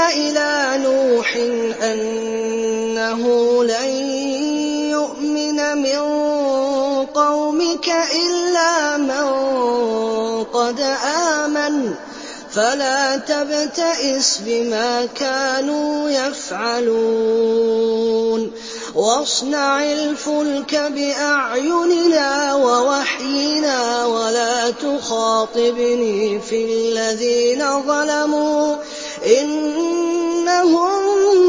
إِلَىٰ نُوحٍ أَنَّهُ لَن يُؤْمِنَ مِن قَوْمِكَ إِلَّا مَن قَدْ آمَنَ فَلَا تَبْتَئِسْ بِمَا كَانُوا يَفْعَلُونَ وَاصْنَعِ الْفُلْكَ بِأَعْيُنِنَا وَوَحْيِنَا وَلَا تُخَاطِبْنِي فِي الَّذِينَ ظَلَمُوا إِنَّهُم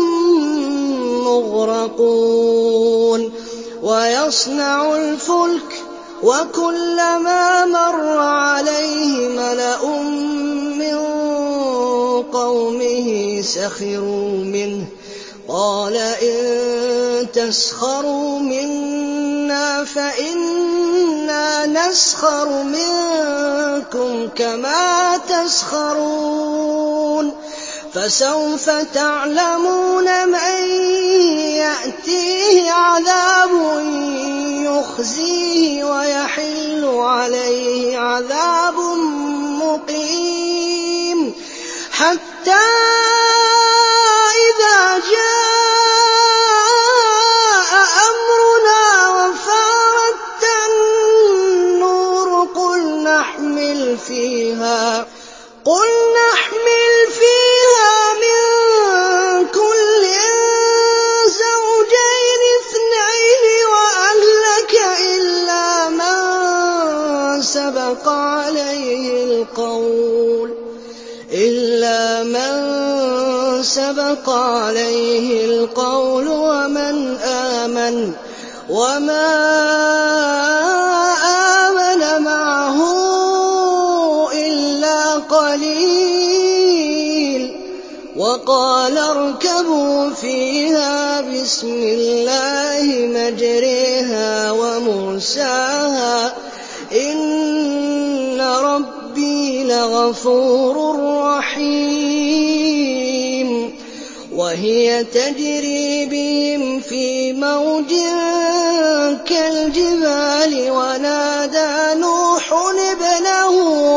مُّغْرَقُونَ وَيَصْنَعُ الْفُلْكَ وَكُلَّمَا مَرَّ عَلَيْهِ مَلَأٌ مِّن قَوْمِهِ سَخِرُوا مِنْهُ قَالَ إِن تَسْخَرُوا مِنَّا فَإِنَّا نَسْخَرُ مِنكُمْ كَمَا تَسْخَرُونَ فَسَوْفَ تَعْلَمُونَ مَن يَأْتِيهِ عَذَابٌ يُخْزِيهِ وَيَحِلُّ عَلَيْهِ عَذَابٌ مُّقِيمٌ حَتَّىٰ إِذَا جَاءَ أَمْرُنَا وَفَارَتِ النُّورُ قُلْ نَحْمِلُ فِيهَا مِن كُلٍّ زَوْجَيْنِ اثْنَيْنِ وَأَهْلَكَ إِلَّا مَن سَبَقَ عَلَيْهِ الْقَوْلُ وَمَنْ آمَنَ وَمَا آمَنَ مَعَهُ إِلَّا قَلِيلٌ وَقَالَ ارْكَبُوا فِيهَا بِسْمِ اللَّهِ مَجْرَاهَا وَمُرْسَاهَا إِنَّ رَبِّي لَغَفُورٌ رَّحِيمٌ وَهِيَ تَجْرِي بِهِمْ فِي مَوْجٍ كَالْجِبَالِ وَنَادَىٰ نُوحٌ ابْنَهُ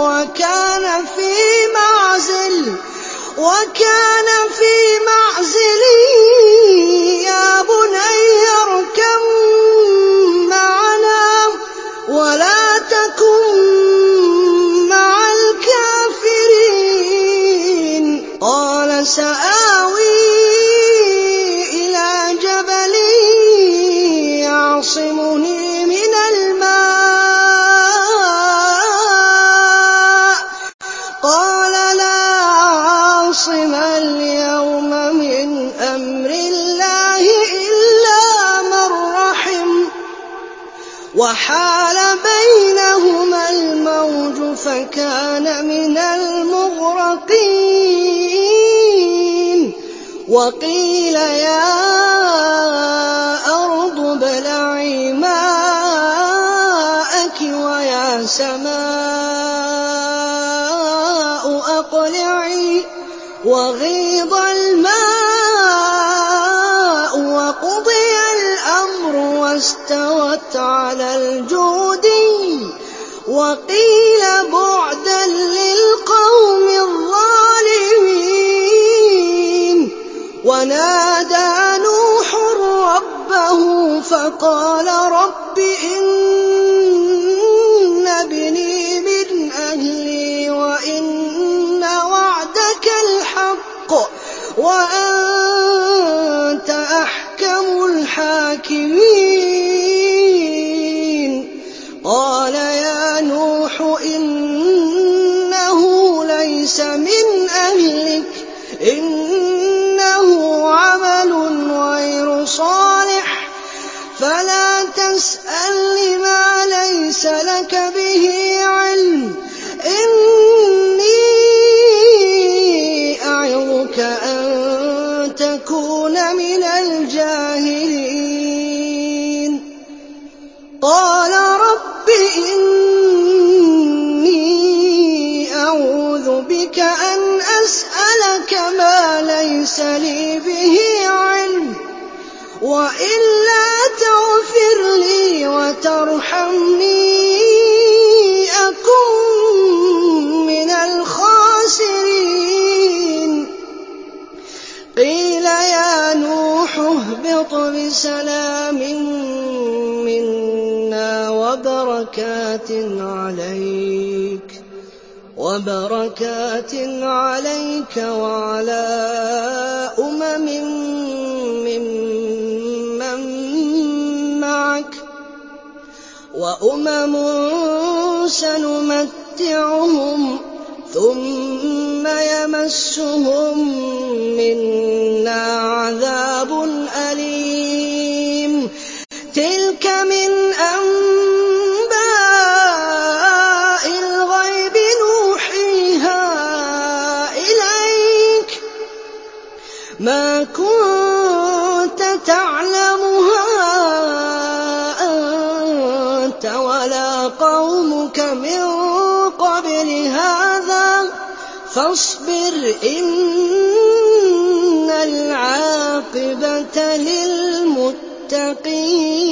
وَكَانَ فِي مَعْزِلٍ يَا بُنَيَّ ارْكَب مَّعَنَا وَلَا تَكُن مَّعَ الْكَافِرِينَ قَالَ سَآوِي إِلَىٰ جَبَلٍ يَعْصِمُنِي مِنَ الْمَاءِ قَالَ لَا عَاصِمَ الْيَوْمَ مِنْ أَمْرِ اللَّهِ إِلَّا مَن رَّحِمَ وَحَالَ بَيْنَهُمَا الْمَوْجُ فَكَانَ مِنَ الْمُغْرَقِينَ وَقِيلَ يَا أَرْضُ ابْلَعِي مَاءَكِ وَيَا سَمَاءُ أَقْلِعِي وَغِيضَ الْمَاءُ وَقُضِيَ الْأَمْرُ وَاسْتَوَتْ عَلَى الْجُودِيِّ وَقِيلَ بُعْدًا لِّلْقَوْمِ الظَّالِمِينَ وَنَادَىٰ نُوحٌ رَّبَّهُ فَقَالَ رَبِّ إِنَّ ابْنِي مِنْ أَهْلِي وَإِنَّ وَعْدَكَ الْحَقُّ وَأَنتَ أَحْكَمُ الْحَاكِمِينَ قَالَ يَا نُوحُ إِنَّهُ لَيْسَ مِنْ أَهْلِكَ إِنَّهُ عَمَلٌ غَيْرُ صَالِحٍ فَلَا تَسْأَلْنِ مَا لَيْسَ لَكَ بِهِ عِلْمٌ إِنِّي أَعِظُكَ أَن تَكُونَ مِنَ الْجَاهِلِينَ قَالَ رَبِّ إِنِّي أَعُوذُ بِكَ أَنْ أَسْأَلَكَ مَا لَيْسَ لِي بِهِ عِلْمٌ وَإِلَّا تَغْفِرْ لِي وَتَرْحَمْنِي أَكُن مِّنَ الْخَاسِرِينَ اهْبِطْ بِسَلَامٍ مِّنَّا وَبَرَكَاتٍ عَلَيْكَ وَعَلَىٰ أُمَمٍ مِّمَّن مَّعَكَ وَأُمَمٌ سَنُمَتِّعُهُمْ ثُمَّ يَمَسُّهُم مِّنَّا عَذَابٌ أَلِيمٌ تِلْكَ مِنْ أَنبَاءِ الْغَيْبِ نُوحِيهَا إِلَيْكَ ۖ مَا كُنتَ تَعْلَمُهَا أَنتَ وَلَا قَوْمُكَ مِن قَبْلِ هَٰذَا ۖ فَاصْبِرْ إِنَّ الْعَاقِبَةَ لِلْمُتَّقِينَ